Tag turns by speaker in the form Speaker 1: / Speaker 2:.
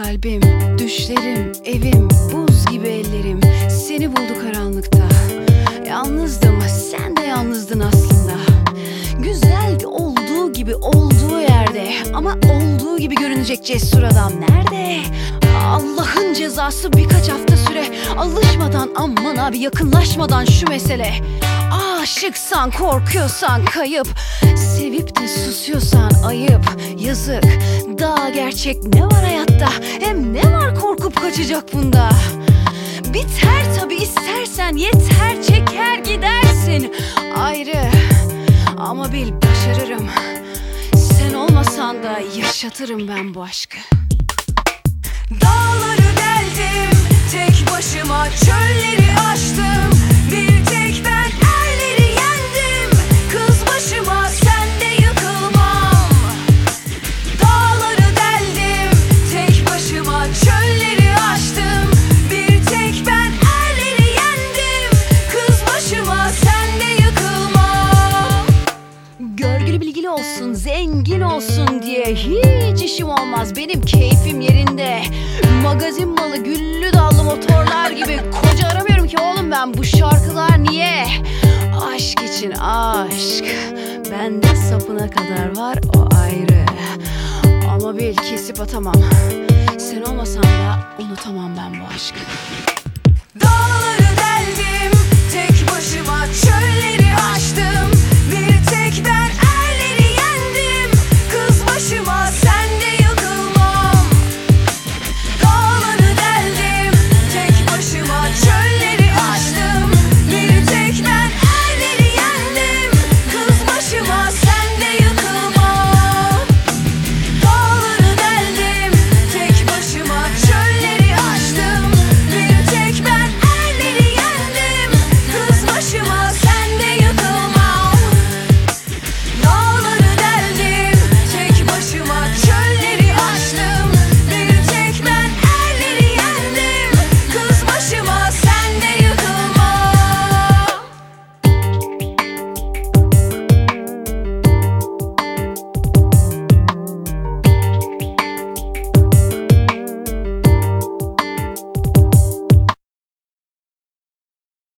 Speaker 1: Kalbim, düşlerim, evim, buz gibi ellerim seni buldu karanlıkta. Yalnızdım, sen de yalnızdın aslında. Güzeldi olduğu gibi olduğu yerde, ama olduğu gibi görünecek cesur adam nerede? Allah'ın cezası birkaç hafta süre. Alışmadan, aman abi yakınlaşmadan şu mesele. Aşıksan, korkuyorsan kayıp, sevip de susuyorsan ayıp. Yazık, daha gerçek ne var hayatta? Hem ne var korkup kaçacak bunda? Biter tabi istersen, yeter çeker gidersin ayrı. Ama bil başarırım, sen olmasan da yaşatırım ben bu aşkı. Dağları deldim tek başıma, çölleri aştım bir tek ben, erleri yendim kız başıma, sen de yıkılmam. Dağları deldim tek başıma, çölleri aştım bir tek ben, erleri yendim kız başıma, sen de yıkılmam. Görgülü bilgili olsun, zengin olsun diye hiç işim olmaz, benim keyfim yerinde. Magazin malı, güllü dallı motorlar gibi koca aramıyorum ki oğlum ben, bu şarkılar niye? Aşk için aşk, bende sapına kadar var, o ayrı. Ama bil kesip atamam, sen olmasan da unutamam ben bu aşkı.